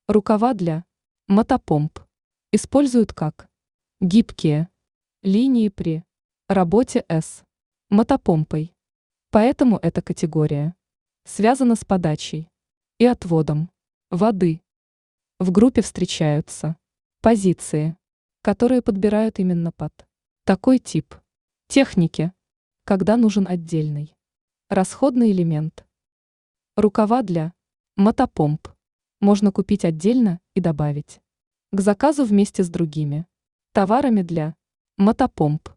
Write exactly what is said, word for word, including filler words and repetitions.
Рукава для мотопомп используют как гибкие линии при работе с мотопомпой. Поэтому эта категория связана с подачей и отводом воды. В группе встречаются позиции, которые подбирают именно под такой тип техники, когда нужен отдельный расходный элемент. Рукава для мотопомп можно купить отдельно и добавить к заказу вместе с другими товарами для мотопомп.